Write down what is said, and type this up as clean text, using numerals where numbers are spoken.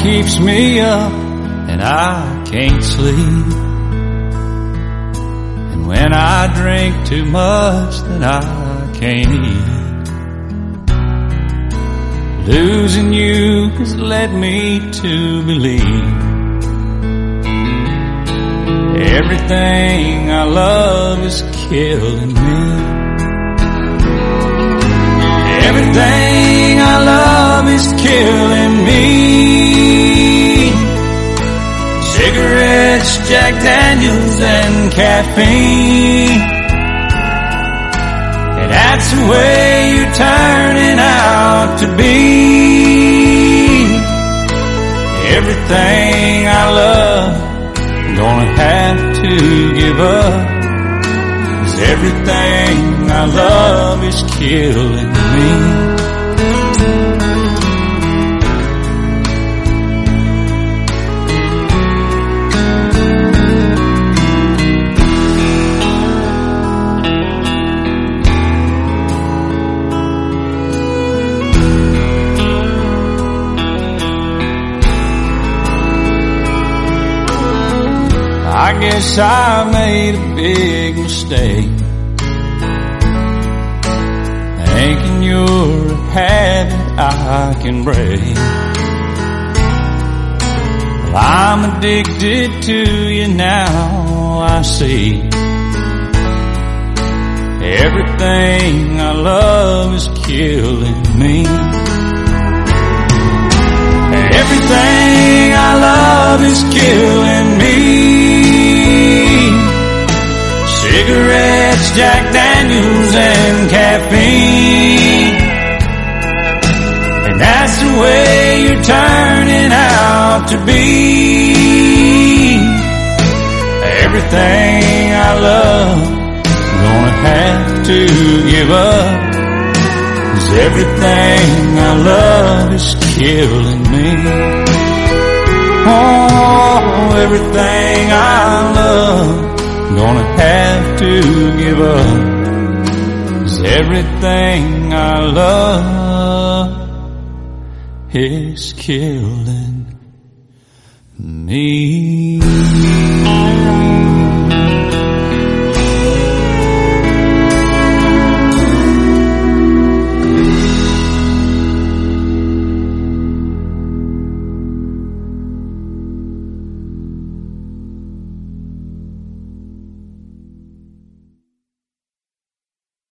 keeps me up and I can't sleep. And when I drink too much, then I can't eat. Losing you has led me to believe everything I love is killing me. Everything I love is killing me. Cigarettes, Jack Daniels, and caffeine. And that's the way you're turning out to be. Everything I love, I'm gonna have to give up. 'Cause everything I love is killing me. I guess I made a big mistake, thinking you're a habit I can break. Well, I'm addicted to you now, I see. Everything I love is killing me. Everything I love is killing me. Cigarettes, Jack Daniels, and caffeine. And that's the way you're turning out to be. Everything I love, I'm gonna have to give up. 'Cause everything I love is killing me. Oh, everything I love, I'm gonna have to give up. 'Cause everything I love is killing me.